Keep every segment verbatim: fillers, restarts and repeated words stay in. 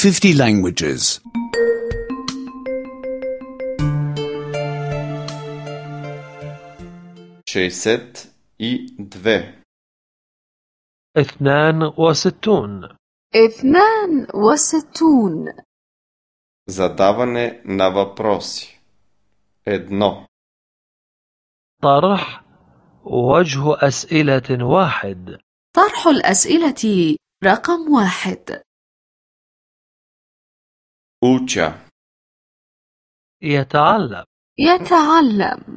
fifty languages. шестьдесят и две. اثنان وستون. اثنان وستون. Задаване на въпроси. Едно. طرح وجه أسئلة واحد. طرح الأسئلة رقم واحد. Уча. يتعلم. يتعلم.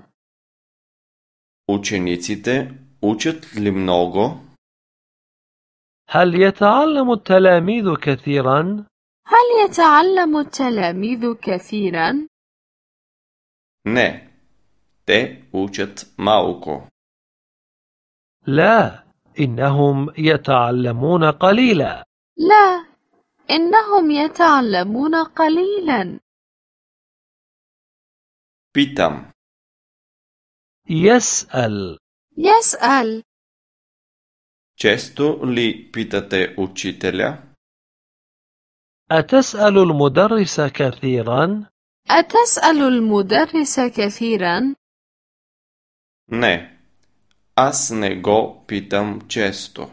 Учениците учат ли много? هل يتعلم التلاميذ كثيرا؟ هل يتعلم التلاميذ كثيرا؟ Не. Те учат малко. لا، إنهم يتعلمون قليلا. لا، إنهم يتعلمون قليلا. Питам. يسأل. يسأل. Често ли питате учителя? أتسأل المدرس كثيرا؟ أتسأل المدرس كثيرا؟ Не. Аз не го питам често.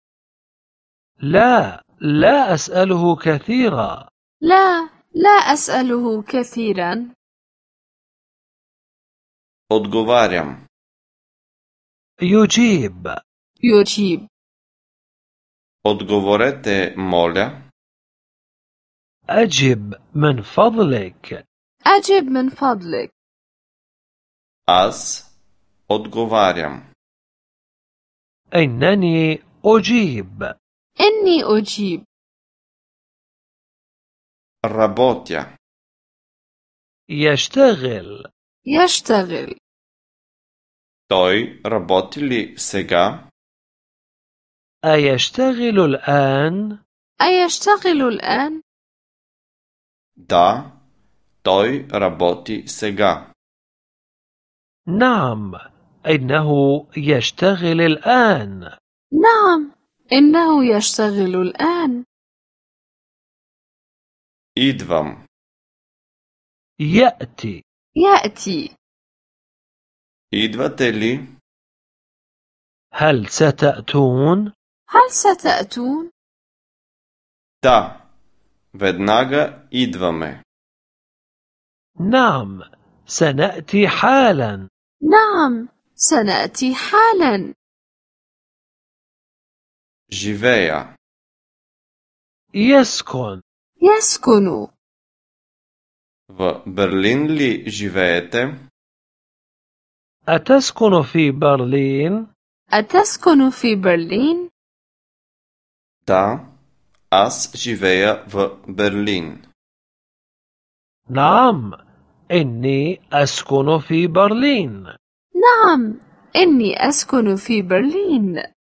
لا، لا أسأله كثيرا. لا، لا أسأله كثيرا. Отговарям. يجيب. يجيب. Отговорете, моля. أجب من فضلك. أجب من فضلك. Аз отговарям. إنني أجيب. إني أجيب. Работя. يشتغل. يشتغل. Той работи ли сега? أيشتغل الآن؟ أيشتغل الآن؟ Да, той работи сега. نعم، إنه يشتغل الآن. نعم، إنه يشتغل الآن. Идвам. يأتي. يأتي. Идвате ли? هل ستأتون؟ هل ستأتون؟ Да, веднага идваме. نعم، سنأتي حالا. نعم، سنأتي حالا. Живея. يسكن. يسكن. В Берлин ли живеете? أتسكن في برلين؟ أتسكن في برلين؟ Да, аз живея в Берлин. نعم، إني أسكن في برلين. نعم، إني أسكن في برلين.